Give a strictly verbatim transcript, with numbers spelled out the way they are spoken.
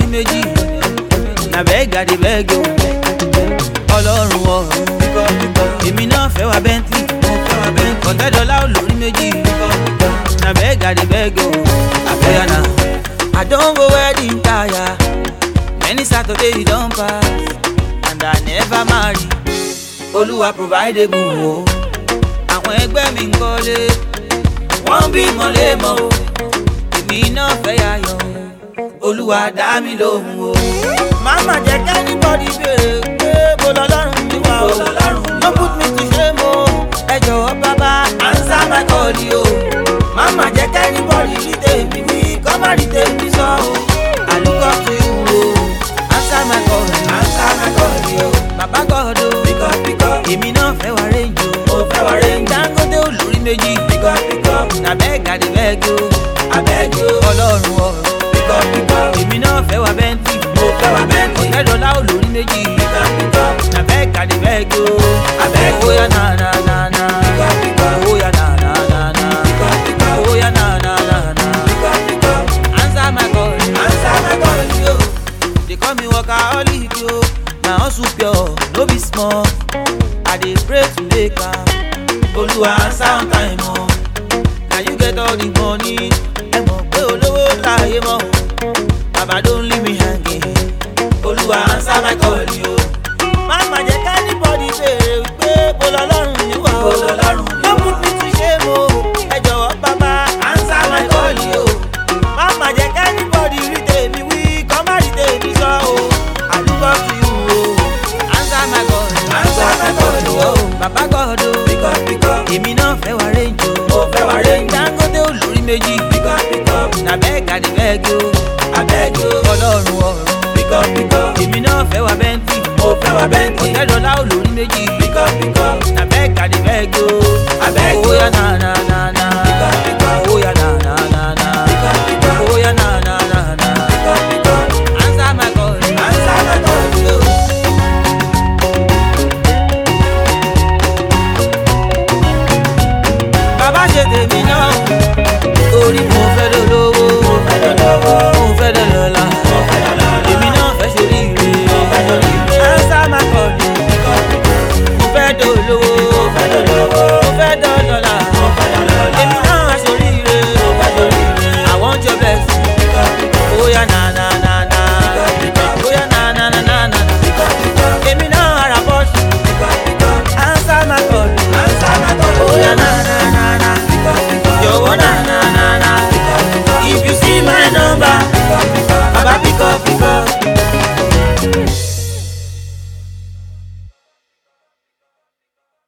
méjì. Na beg I dey beg o. Ọlọ́run ọ̀run. Èmi náà fẹ́ wa Bentley. Ọ̀tẹ́ dọ́là olórí méjì. Na beg I dey beg o. Àfẹ́yànà. I don go wedding tire. Many Saturday you don pass. And I never marry. Olúwa provide egun o. Àwọn ẹgbẹ́ mi ń kọ́lé. Wọ́n bímọ lémọ o. Èmi náà fẹ́ yayọ̀ o. Olúwa dá mi lóhùn o. Mama jẹ́ kẹ́nìbọ̀dì béèrè pé mo lọ lọ́rùn mi wá o. No put me to shame o. Ẹ jọ̀wọ́ bàbá answer my call o. Mama jẹ́ kẹ́nìbọ̀dì rí tèmi wí kọ́ má rí tèmi sọ o. I look up to you o. Answer my call answer my call o. Bàbá God o. Bíkọ́ bíkọ́. Èmi náà fẹ́ wá range o. Mo fẹ́ wá range. Dangote olórí méjì. Bíkọ́ bíkọ́. Na beg I dey beg o. Abeg o. Ọlọ́run ọ̀run. Bíkọ́ bíkọ́. Èmi náà fẹ́ wá Bentley. Mo fẹ́ wá Bentley. Ọ̀tẹ́ dọ́là olórí méjì. Bíkọ́ bíkọ́. Na beg I dey beg o. Abeg o. Oya na na na na. Bíkọ́ bíkọ́. Oya na na na na. Bíkọ́ bíkọ́. Oya na na na na. Bíkọ́ bíkọ́. Answer my call. Answer my call yo. They call me workaholic yo. Na hustle pure, no be small. I dey pray to make am. Olúwa answer on time o. Na you get all the money. Ẹ mọ̀ pé olówó láyé mọ́ o. Baba don't leave me hanging. Olúwa answer my call yo. Mama jẹ́ kẹ́nìbọ̀dì béèrè wípé mo lọ lọ́rùn mi wá o. No put me to shame o. Ẹ jọ̀wọ́ bàbá answer my call yo. Mama jẹ́ kẹ́nìbọ̀dì rí tèmi wí kọ́ má rí tèmi sọ o. I look up to you o. Answer my call answer my call yo. Bàbá God o. Bíkọ́ bíkọ́. Èmi náà fẹ́ wá range o. Mo fẹ́ wá range. Dangote olórí méjì. Bíkọ́ bíkọ́. Na beg I dey beg o. Abeg o. Ọlọ́run ọ̀run. Bíkọ́ bíkọ́. Èmi náà fẹ́ wá Bentley. Mo fẹ́ wá Bentley. Ọ̀tẹ́ dọ́là olórí méjì. Bíkọ́ bíkọ́. Na beg I dey beg o. Abeg o. Oya na na na na. Bíkọ́ bíkọ́. Oya na na na na. Bíkọ́ bíkọ́. Oya na na na na. Bíkọ́ bíkọ́. Answer my call. Answer my call yo. Bàbá ṣe tèmi náà. Torí mo fẹ́ dolówó. Mo fẹ́ dolówó. Mo fẹ́ dọlọ́lá. Mo fẹ́ dọlọ́lá. Èmi náà fẹ́ ṣoríire. Mo fẹ́ ṣoríire. Answer my call. Mo fẹ́ dolówó. Mo fẹ́ dolówó. Mo fẹ́ dọlọ́lá. Mo fẹ́ dọlọ́lá. Èmi náà ṣoríire. Mo fẹ́ ṣoríire. I want your blessing. Oya na na